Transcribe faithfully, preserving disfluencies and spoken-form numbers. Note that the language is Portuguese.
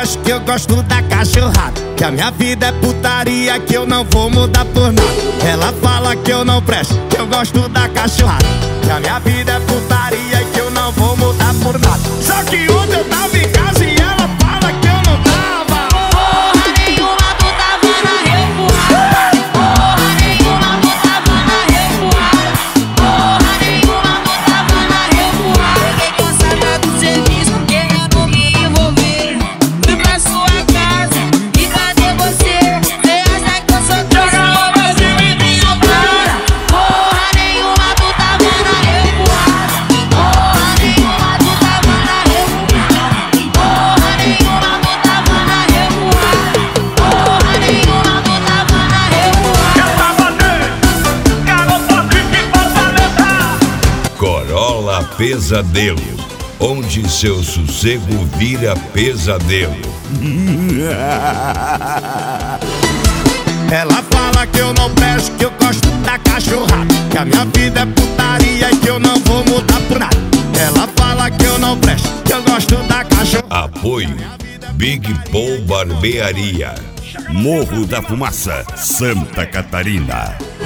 preste, que eu gosto da cachorrada. Que a minha vida é putaria, que eu não vou mudar por nada. Ela fala que eu não presto, que eu gosto da cachorrada. Que a minha vida é putaria, que eu não vou mudar por nada. Só que ontem eu tava em casa e ela fala que eu não tava. Porra nenhuma, tu tava na revoada. Porra nenhuma, tu tava na revoada. Porra nenhuma, tu tava na revoada. Peguei cansada do serviço, querendo me envolver. Fui pra sua casa e cadê você? Cê acha que eu sou trouxa ou você me desopara? Porra nenhuma, tu tava na revoada. Porra nenhuma, tu tava na revoada. Porra nenhuma, tu tava na revoada. Porra nenhuma, tu tava na revoada. Corolla Pesadelo, onde seu sossego vira pesadelo. Ela fala que eu não presto, que eu gosto da cachorrada. Que a minha vida é putaria e que eu não vou mudar por nada. Ela fala que eu não presto, que eu gosto da cachorrada. Apoio Big Paul Barbearia. Morro da Fumaça, Santa Catarina.